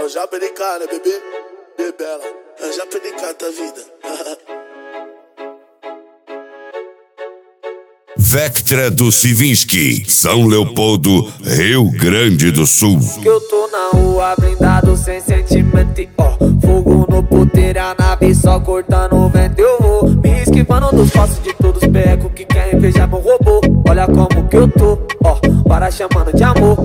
o Japenicá, né, bebê? Bebela, é o Japenicá da vida. Vectra do Sivinsky, São Leopoldo, Rio Grande do Sul. Que eu tô na rua blindado sem sentimento e ó, fogo no puteiro, a nave só cortando o vento. Eu vou me esquivando dos passos de todos os becos que querem invejar meu robô. Olha como que eu tô, ó, para chamando de amor.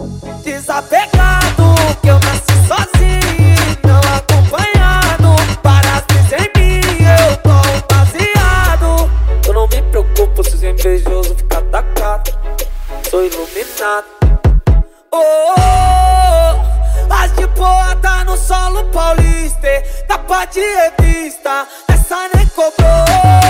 Desapegado, que eu nasci sozinho, não acompanhado. Para as brisas em mim, eu tô baseado. Eu não me preocupo se os invejosos ficam atacados. Sou iluminado. Oh, oh, oh, as de boa tá no solo paulista, capa de revista, essa nem cobrou.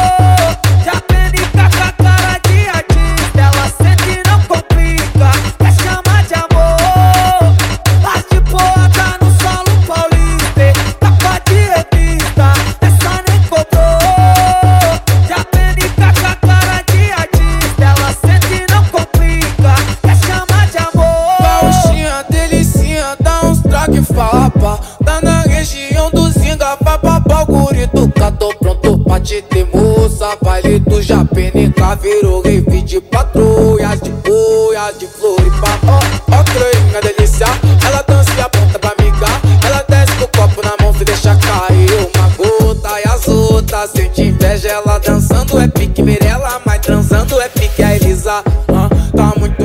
Já aprendi com a cara de artista, ela sente e não complica, quer chamar de amor. As de boa tá no solo paulista, capa de revista, essa nem cobrou. Já aprendi com a cara de artista, ela sente e não complica, quer chamar de amor. Gauchinha, delicinha, dá uns traque fapa. Tá na região do Zinga, vai pra Baguri do Cá. Tô pronto pra te ter, moça. Baile do Japenicá virou rave de patrulhas, de boias, de Floripa. Ó, creinha, delícia, ela dança e aponta pra migar. Ela desce com o copo na mão, se deixa cair uma gota. E as outras sente inveja, ela dançando é pique Mirella, mas transando é pique a Elisa. Tá muito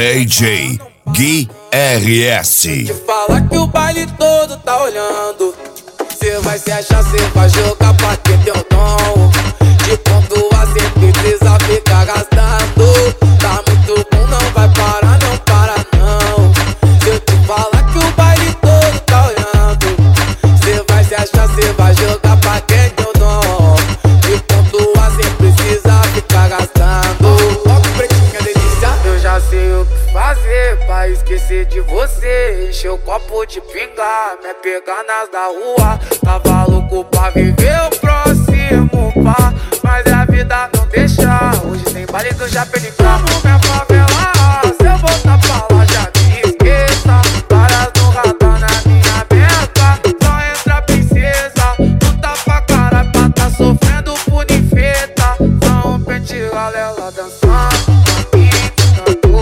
DJ Gui RS. te fala que o baile todo tá olhando. Cê vai se achar, cê vai jogar pra ter teu dom. De ponto a cê precisa ficar gastando. Tá muito bom, não vai parar, não para não. Se eu te falar que o baile todo tá olhando, cê vai se achar, cê vai jogar pra ter teu dom. De ponto a cê precisa ficar gastando. Ó, pretinha delícia, eu já sei o que fazer pra esquecer de você. Encher o copo de pinga, me pegar nas da rua. Tava louco pra viver o próximo pá, mas a vida não deixa. Hoje tem baile do Japenicá no minha favela. Se eu voltar pra lá já me esqueça. Várias no radar na minha meta. Só entra princesa, tu tá pra cara pra tá sofrendo por infeta. Só um pente galela dançando.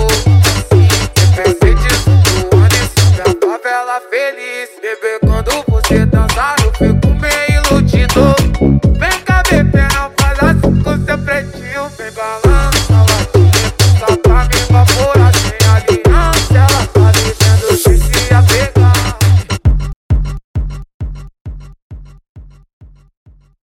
Feliz, bebê, quando